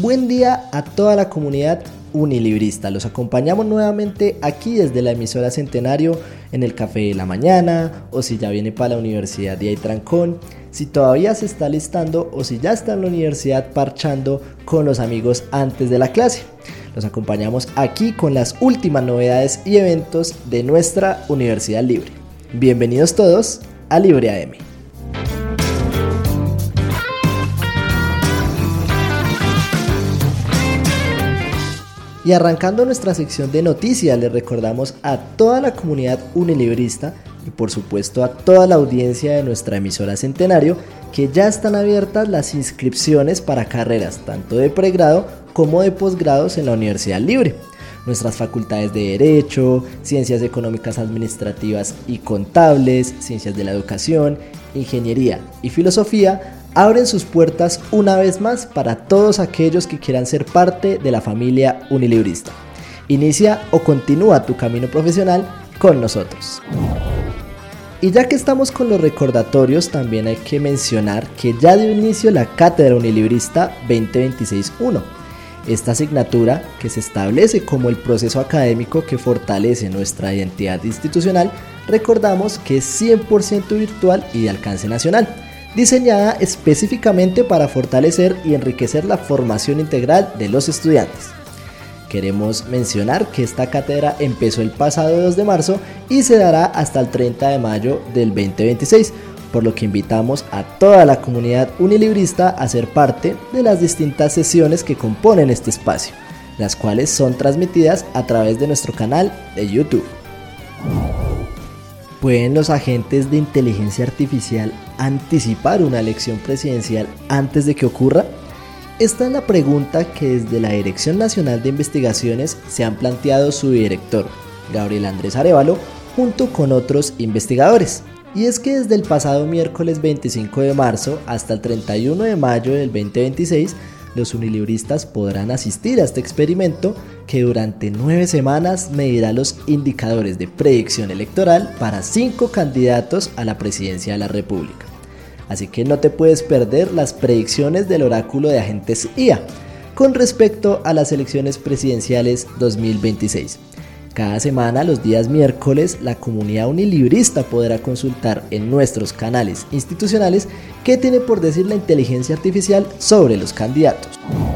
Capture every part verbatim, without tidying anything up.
Buen día a toda la comunidad unilibrista. Los acompañamos nuevamente aquí desde la emisora Centenario en el café de la mañana, o si ya viene para la universidad y hay trancón, si todavía se está listando o si ya está en la universidad parchando con los amigos antes de la clase. Los acompañamos aquí con las últimas novedades y eventos de nuestra Universidad Libre. Bienvenidos todos a Libre A M. Y arrancando nuestra sección de noticias, les recordamos a toda la comunidad unilibrista y por supuesto a toda la audiencia de nuestra emisora Centenario que ya están abiertas las inscripciones para carreras tanto de pregrado como de posgrados en la Universidad Libre. Nuestras facultades de Derecho, Ciencias Económicas Administrativas y Contables, Ciencias de la Educación, Ingeniería y Filosofía abren sus puertas una vez más para todos aquellos que quieran ser parte de la familia unilibrista. Inicia o continúa tu camino profesional con nosotros. Y ya que estamos con los recordatorios, también hay que mencionar que ya dio inicio la Cátedra Unilibrista veinte veintiséis uno. Esta asignatura, que se establece como el proceso académico que fortalece nuestra identidad institucional, recordamos que es cien por ciento virtual y de alcance nacional, diseñada específicamente para fortalecer y enriquecer la formación integral de los estudiantes. Queremos mencionar que esta cátedra empezó el pasado dos de marzo y se dará hasta el treinta de mayo del veinte veintiséis, por lo que invitamos a toda la comunidad unilibrista a ser parte de las distintas sesiones que componen este espacio, las cuales son transmitidas a través de nuestro canal de YouTube. ¿Pueden los agentes de inteligencia artificial anticipar una elección presidencial antes de que ocurra? Esta es la pregunta que desde la Dirección Nacional de Investigaciones se han planteado su director, Gabriel Andrés Arévalo, junto con otros investigadores. Y es que desde el pasado miércoles veinticinco de marzo hasta el treinta y uno de mayo del veinte veintiséis, los unilibristas podrán asistir a este experimento que durante nueve semanas medirá los indicadores de predicción electoral para cinco candidatos a la presidencia de la República. Así que no te puedes perder las predicciones del oráculo de agentes I A con respecto a las elecciones presidenciales dos mil veintiséis. Cada semana, los días miércoles, la comunidad unilibrista podrá consultar en nuestros canales institucionales qué tiene por decir la inteligencia artificial sobre los candidatos.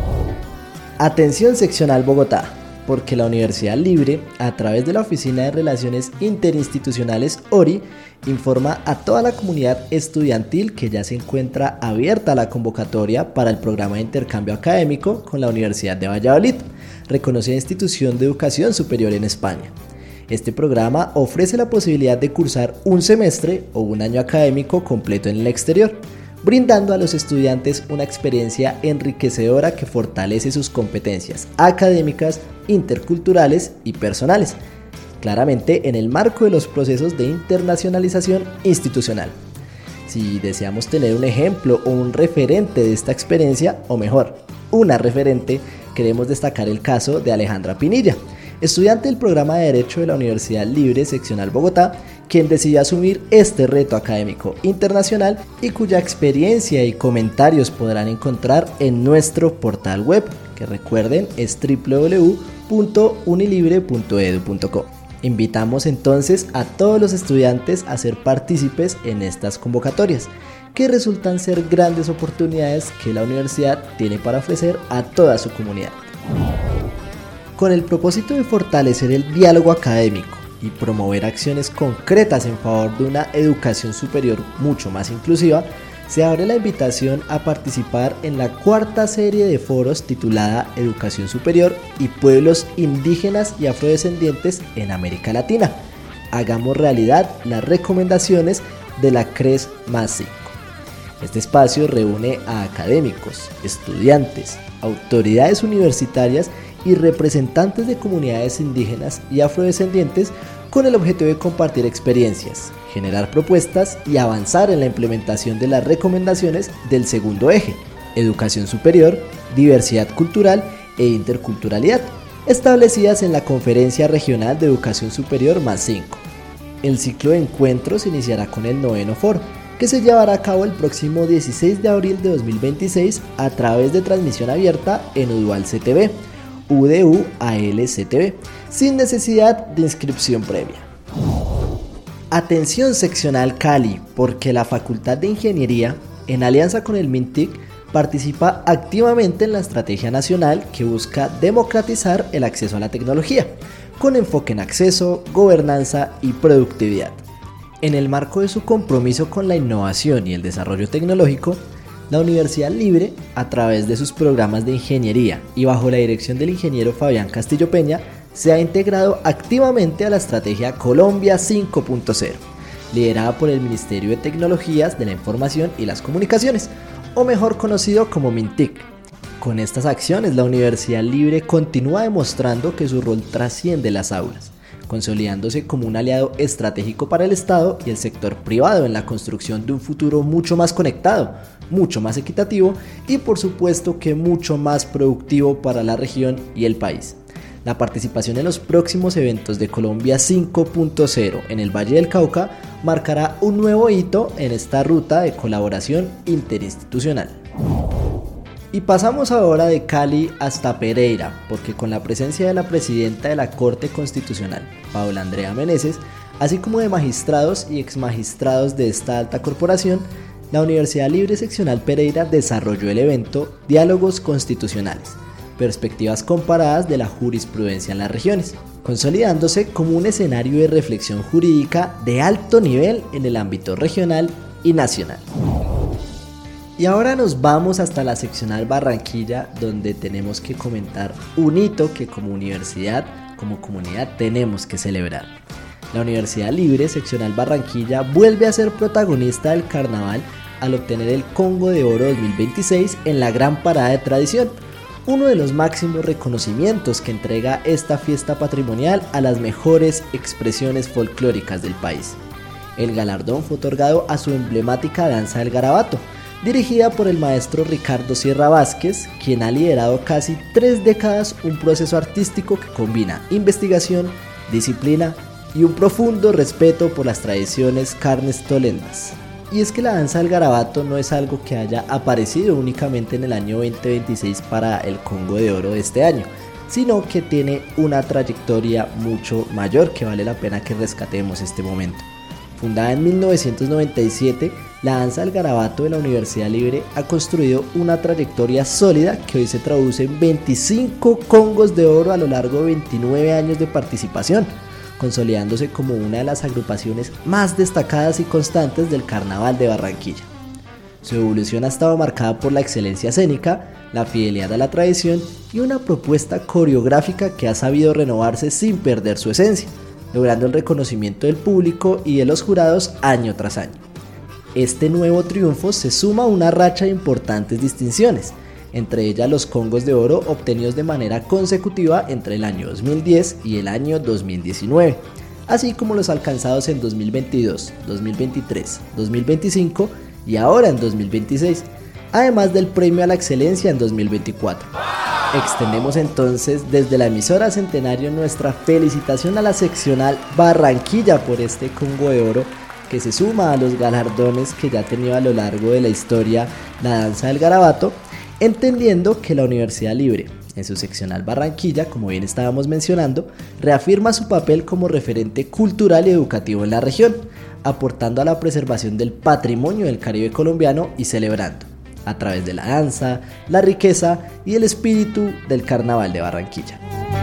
Atención seccional Bogotá, porque la Universidad Libre, a través de la Oficina de Relaciones Interinstitucionales O R I, informa a toda la comunidad estudiantil que ya se encuentra abierta la convocatoria para el programa de intercambio académico con la Universidad de Valladolid, reconocida institución de educación superior en España. Este programa ofrece la posibilidad de cursar un semestre o un año académico completo en el exterior, brindando a los estudiantes una experiencia enriquecedora que fortalece sus competencias académicas, interculturales y personales, claramente en el marco de los procesos de internacionalización institucional. Si deseamos tener un ejemplo o un referente de esta experiencia, o mejor, una referente, queremos destacar el caso de Alejandra Pinilla, estudiante del programa de Derecho de la Universidad Libre Seccional Bogotá, quien decidió asumir este reto académico internacional y cuya experiencia y comentarios podrán encontrar en nuestro portal web, que recuerden es doble u doble u doble u punto unilibre punto edu punto co. Invitamos entonces a todos los estudiantes a ser partícipes en estas convocatorias, que resultan ser grandes oportunidades que la universidad tiene para ofrecer a toda su comunidad. Con el propósito de fortalecer el diálogo académico y promover acciones concretas en favor de una educación superior mucho más inclusiva, se abre la invitación a participar en la cuarta serie de foros titulada Educación Superior y Pueblos Indígenas y Afrodescendientes en América Latina. Hagamos realidad las recomendaciones de la C R E S más cinco. Este espacio reúne a académicos, estudiantes, autoridades universitarias y representantes de comunidades indígenas y afrodescendientes con el objetivo de compartir experiencias, generar propuestas y avanzar en la implementación de las recomendaciones del segundo eje, educación superior, diversidad cultural e interculturalidad, establecidas en la Conferencia Regional de Educación Superior más cinco. El ciclo de encuentros iniciará con el noveno foro, que se llevará a cabo el próximo dieciséis de abril de dos mil veintiséis a través de transmisión abierta en Udual C T V, U D U A L C T V, sin necesidad de inscripción previa. Atención seccional Cali, porque la Facultad de Ingeniería, en alianza con el MINTIC, participa activamente en la estrategia nacional que busca democratizar el acceso a la tecnología, con enfoque en acceso, gobernanza y productividad. En el marco de su compromiso con la innovación y el desarrollo tecnológico, la Universidad Libre, a través de sus programas de ingeniería y bajo la dirección del ingeniero Fabián Castillo Peña, se ha integrado activamente a la estrategia Colombia cinco punto cero, liderada por el Ministerio de Tecnologías de la Información y las Comunicaciones, o mejor conocido como MINTIC. Con estas acciones, la Universidad Libre continúa demostrando que su rol trasciende las aulas, consolidándose como un aliado estratégico para el Estado y el sector privado en la construcción de un futuro mucho más conectado, mucho más equitativo y por supuesto que mucho más productivo para la región y el país. La participación en los próximos eventos de Colombia cinco punto cero en el Valle del Cauca marcará un nuevo hito en esta ruta de colaboración interinstitucional. Y pasamos ahora de Cali hasta Pereira, porque con la presencia de la presidenta de la Corte Constitucional, Paula Andrea Meneses, así como de magistrados y exmagistrados de esta alta corporación, la Universidad Libre Seccional Pereira desarrolló el evento Diálogos Constitucionales, perspectivas comparadas de la jurisprudencia en las regiones, consolidándose como un escenario de reflexión jurídica de alto nivel en el ámbito regional y nacional. Y ahora nos vamos hasta la seccional Barranquilla, donde tenemos que comentar un hito que como universidad, como comunidad tenemos que celebrar. La Universidad Libre Seccional Barranquilla vuelve a ser protagonista del carnaval al obtener el Congo de Oro dos mil veintiséis en la Gran Parada de Tradición, uno de los máximos reconocimientos que entrega esta fiesta patrimonial a las mejores expresiones folclóricas del país. El galardón fue otorgado a su emblemática danza del garabato, dirigida por el maestro Ricardo Sierra Vázquez, quien ha liderado casi tres décadas un proceso artístico que combina investigación, disciplina y un profundo respeto por las tradiciones carnestolendas. Y es que la danza del garabato no es algo que haya aparecido únicamente en el año veinte veintiséis para el Congo de Oro de este año, sino que tiene una trayectoria mucho mayor que vale la pena que rescatemos este momento. Fundada en mil novecientos noventa y siete, la danza del garabato de la Universidad Libre ha construido una trayectoria sólida que hoy se traduce en veinticinco Congos de Oro a lo largo de veintinueve años de participación, consolidándose como una de las agrupaciones más destacadas y constantes del Carnaval de Barranquilla. Su evolución ha estado marcada por la excelencia escénica, la fidelidad a la tradición y una propuesta coreográfica que ha sabido renovarse sin perder su esencia, logrando el reconocimiento del público y de los jurados año tras año. Este nuevo triunfo se suma a una racha de importantes distinciones, entre ellas los Congos de Oro obtenidos de manera consecutiva entre el año dos mil diez y el año dos mil diecinueve, así como los alcanzados en dos mil veintidós, dos mil veintitrés, dos mil veinticinco y ahora en dos mil veintiséis, además del premio a la excelencia en dos mil veinticuatro. Extendemos entonces desde la emisora Centenario nuestra felicitación a la seccional Barranquilla por este Congo de Oro, que se suma a los galardones que ya ha tenido a lo largo de la historia la danza del garabato, entendiendo que la Universidad Libre, en su seccional Barranquilla, como bien estábamos mencionando, reafirma su papel como referente cultural y educativo en la región, aportando a la preservación del patrimonio del Caribe colombiano y celebrando, a través de la danza, la riqueza y el espíritu del Carnaval de Barranquilla.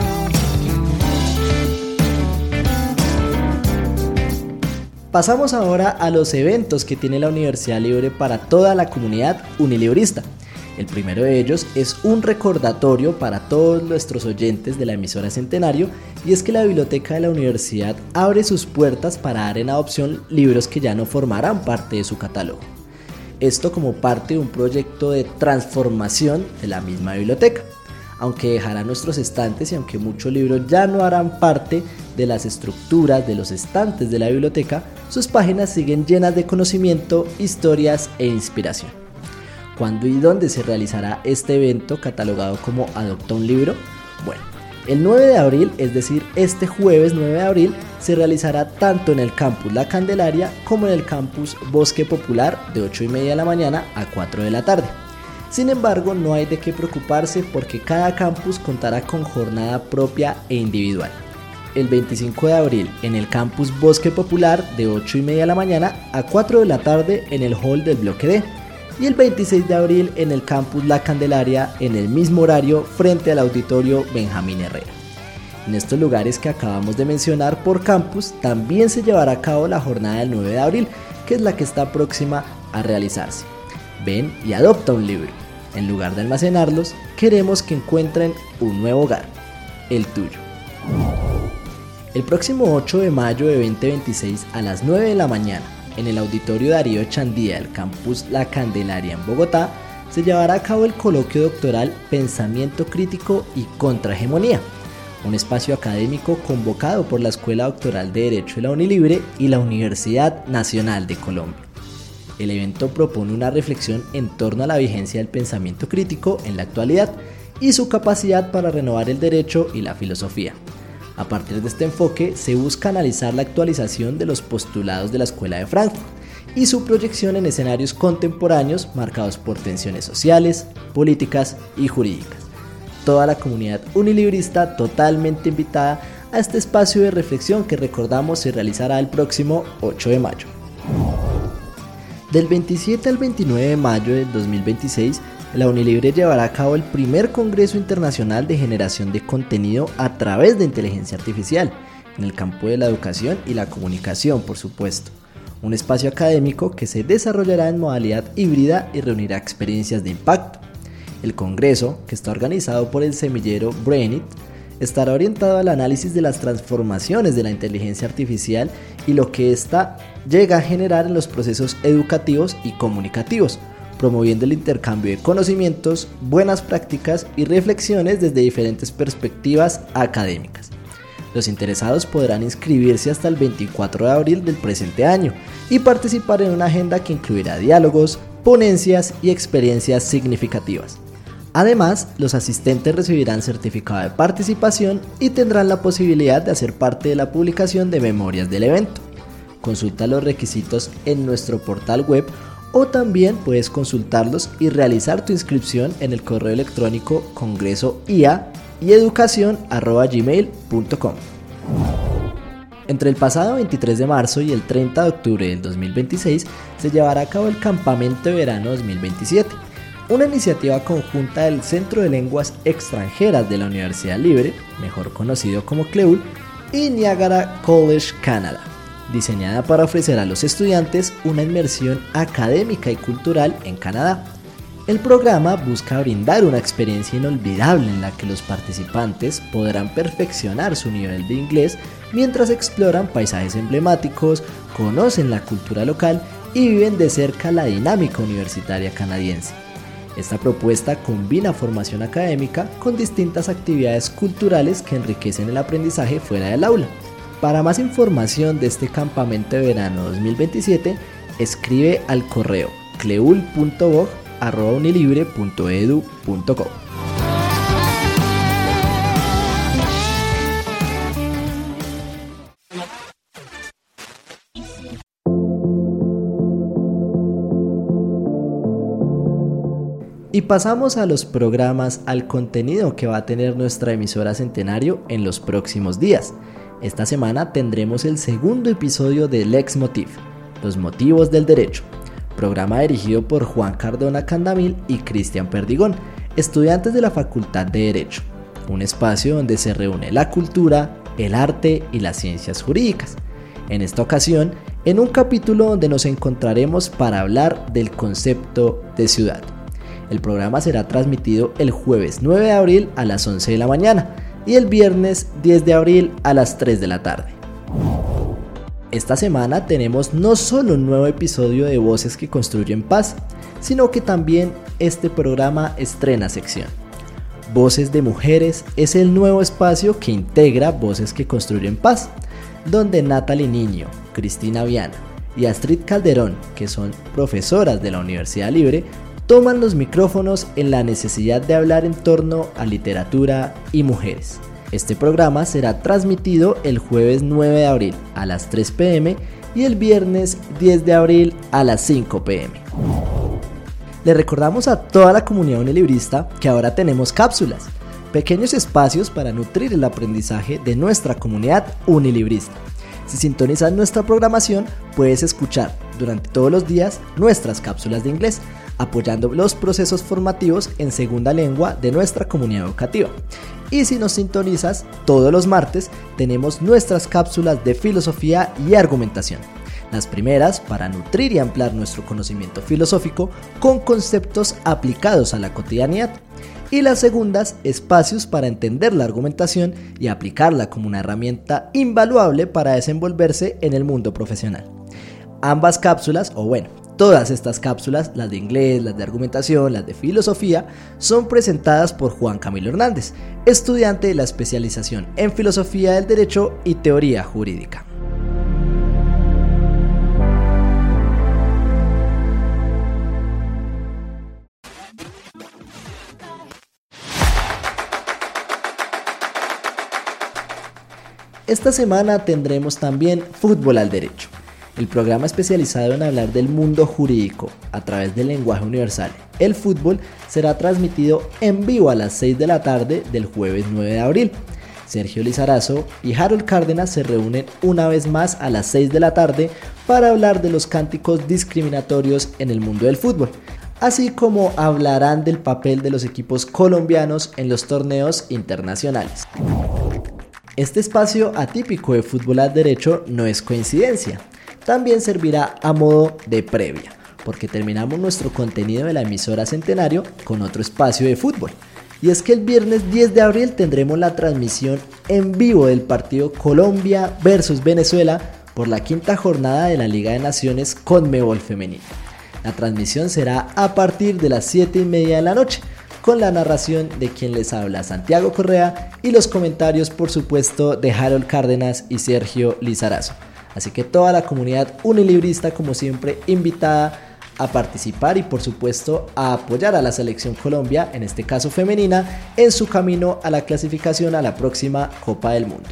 Pasamos ahora a los eventos que tiene la Universidad Libre para toda la comunidad unilibrista. El primero de ellos es un recordatorio para todos nuestros oyentes de la emisora Centenario, y es que la biblioteca de la universidad abre sus puertas para dar en adopción libros que ya no formarán parte de su catálogo. Esto como parte de un proyecto de transformación de la misma biblioteca, aunque dejará nuestros estantes y aunque muchos libros ya no harán parte de las estructuras de los estantes de la biblioteca, sus páginas siguen llenas de conocimiento, historias e inspiración. ¿Cuándo y dónde se realizará este evento catalogado como Adopta un Libro? Bueno, El nueve de abril, es decir, este jueves nueve de abril, se realizará tanto en el campus La Candelaria como en el campus Bosque Popular de ocho y media de la mañana a cuatro de la tarde. Sin embargo, no hay de qué preocuparse porque cada campus contará con jornada propia e individual. El veinticinco de abril en el campus Bosque Popular de ocho y media de la mañana a cuatro de la tarde en el hall del bloque D. Y el veintiséis de abril en el campus La Candelaria en el mismo horario frente al auditorio Benjamín Herrera. En estos lugares que acabamos de mencionar por campus también se llevará a cabo la jornada del nueve de abril, que es la que está próxima a realizarse. Ven y adopta un libro. En lugar de almacenarlos, queremos que encuentren un nuevo hogar, el tuyo. El próximo ocho de mayo de dos mil veintiséis a las nueve de la mañana, en el auditorio Darío Echandía del campus La Candelaria en Bogotá, se llevará a cabo el coloquio doctoral Pensamiento Crítico y Contrahegemonía, un espacio académico convocado por la Escuela Doctoral de Derecho de la Unilibre y la Universidad Nacional de Colombia. El evento propone una reflexión en torno a la vigencia del pensamiento crítico en la actualidad y su capacidad para renovar el derecho y la filosofía. A partir de este enfoque se busca analizar la actualización de los postulados de la Escuela de Frankfurt y su proyección en escenarios contemporáneos marcados por tensiones sociales, políticas y jurídicas. Toda la comunidad unilibrista totalmente invitada a este espacio de reflexión que recordamos se realizará el próximo ocho de mayo. Del veintisiete al veintinueve de mayo del dos mil veintiséis, la Unilibre llevará a cabo el primer Congreso Internacional de Generación de Contenido a través de Inteligencia Artificial, en el campo de la educación y la comunicación, por supuesto. Un espacio académico que se desarrollará en modalidad híbrida y reunirá experiencias de impacto. El Congreso, que está organizado por el semillero Brainit, estará orientado al análisis de las transformaciones de la inteligencia artificial y lo que ésta llega a generar en los procesos educativos y comunicativos, promoviendo el intercambio de conocimientos, buenas prácticas y reflexiones desde diferentes perspectivas académicas. Los interesados podrán inscribirse hasta el veinticuatro de abril del presente año y participar en una agenda que incluirá diálogos, ponencias y experiencias significativas. Además, los asistentes recibirán certificado de participación y tendrán la posibilidad de hacer parte de la publicación de memorias del evento. Consulta los requisitos en nuestro portal web o también puedes consultarlos y realizar tu inscripción en el correo electrónico congresoia y educación arroba gmail punto com. Entre el pasado veintitrés de marzo y el treinta de octubre del dos mil veintiséis se llevará a cabo el Campamento de Verano dos mil veintisiete, una iniciativa conjunta del Centro de Lenguas Extranjeras de la Universidad Libre, mejor conocido como CLEUL, y Niagara College Canadá, diseñada para ofrecer a los estudiantes una inmersión académica y cultural en Canadá. El programa busca brindar una experiencia inolvidable en la que los participantes podrán perfeccionar su nivel de inglés mientras exploran paisajes emblemáticos, conocen la cultura local y viven de cerca la dinámica universitaria canadiense. Esta propuesta combina formación académica con distintas actividades culturales que enriquecen el aprendizaje fuera del aula. Para más información de este campamento de verano dos mil veintisiete, escribe al correo cleul punto bog arroba unilibre punto edu punto co. Y pasamos a los programas, al contenido que va a tener nuestra emisora Centenario en los próximos días. Esta semana tendremos el segundo episodio de Lex Motiv, Los Motivos del Derecho, programa dirigido por Juan Cardona Candamil y Cristian Perdigón, estudiantes de la Facultad de Derecho, un espacio donde se reúne la cultura, el arte y las ciencias jurídicas. En esta ocasión, en un capítulo donde nos encontraremos para hablar del concepto de ciudad. El programa será transmitido el jueves nueve de abril a las once de la mañana y el viernes diez de abril a las tres de la tarde. Esta semana tenemos no solo un nuevo episodio de Voces que Construyen Paz, sino que también este programa estrena sección. Voces de Mujeres es el nuevo espacio que integra Voces que Construyen Paz, donde Natalie Niño, Cristina Viana y Astrid Calderón, que son profesoras de la Universidad Libre, toman los micrófonos en la necesidad de hablar en torno a literatura y mujeres. Este programa será transmitido el jueves nueve de abril a las tres pe eme y el viernes diez de abril a las cinco pe eme. Le recordamos a toda la comunidad unilibrista que ahora tenemos cápsulas, pequeños espacios para nutrir el aprendizaje de nuestra comunidad unilibrista. Si sintonizas nuestra programación, puedes escuchar durante todos los días nuestras cápsulas de inglés, apoyando los procesos formativos en segunda lengua de nuestra comunidad educativa. Y si nos sintonizas, todos los martes tenemos nuestras cápsulas de filosofía y argumentación. Las primeras para nutrir y ampliar nuestro conocimiento filosófico con conceptos aplicados a la cotidianidad. Y las segundas, espacios para entender la argumentación y aplicarla como una herramienta invaluable para desenvolverse en el mundo profesional. Ambas cápsulas, o bueno, todas estas cápsulas, las de inglés, las de argumentación, las de filosofía, son presentadas por Juan Camilo Hernández, estudiante de la especialización en Filosofía del Derecho y Teoría Jurídica. Esta semana tendremos también Fútbol al Derecho, el programa especializado en hablar del mundo jurídico a través del lenguaje universal. El fútbol será transmitido en vivo a las seis de la tarde del jueves nueve de abril. Sergio Lizarazo y Harold Cárdenas se reúnen una vez más a las seis de la tarde para hablar de los cánticos discriminatorios en el mundo del fútbol, así como hablarán del papel de los equipos colombianos en los torneos internacionales. Este espacio atípico de Fútbol al Derecho no es coincidencia, también servirá a modo de previa, porque terminamos nuestro contenido de la emisora Centenario con otro espacio de fútbol. Y es que el viernes diez de abril tendremos la transmisión en vivo del partido Colombia versus Venezuela por la quinta jornada de la Liga de Naciones Conmebol Femenina. La transmisión será a partir de las siete y media de la noche, con la narración de quien les habla, Santiago Correa, y los comentarios, por supuesto, de Harold Cárdenas y Sergio Lizarazo. Así que toda la comunidad unilibrista, como siempre, invitada a participar y, por supuesto, a apoyar a la Selección Colombia, en este caso femenina, en su camino a la clasificación a la próxima Copa del Mundo.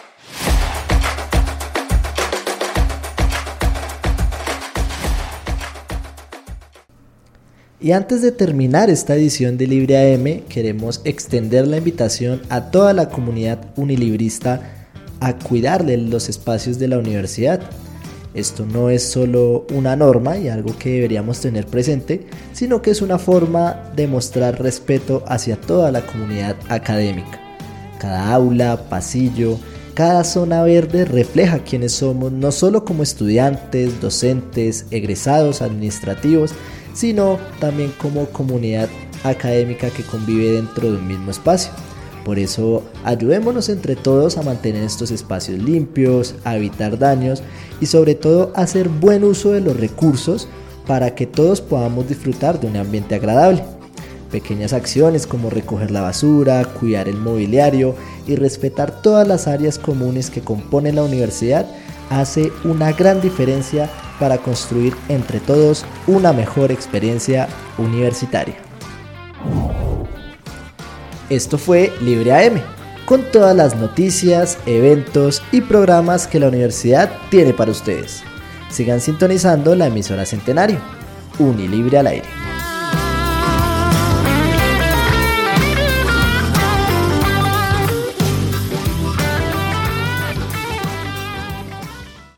Y antes de terminar esta edición de Libre A M, queremos extender la invitación a toda la comunidad unilibrista a cuidar de los espacios de la universidad. Esto no es solo una norma y algo que deberíamos tener presente, sino que es una forma de mostrar respeto hacia toda la comunidad académica. Cada aula, pasillo, cada zona verde refleja quiénes somos, no solo como estudiantes, docentes, egresados, administrativos, sino también como comunidad académica que convive dentro de un mismo espacio. Por eso, ayudémonos entre todos a mantener estos espacios limpios, a evitar daños y sobre todo a hacer buen uso de los recursos para que todos podamos disfrutar de un ambiente agradable. Pequeñas acciones como recoger la basura, cuidar el mobiliario y respetar todas las áreas comunes que componen la universidad hace una gran diferencia para construir entre todos una mejor experiencia universitaria. Esto fue Libre A M, con todas las noticias, eventos y programas que la universidad tiene para ustedes. Sigan sintonizando la emisora Centenario, Unilibre al aire.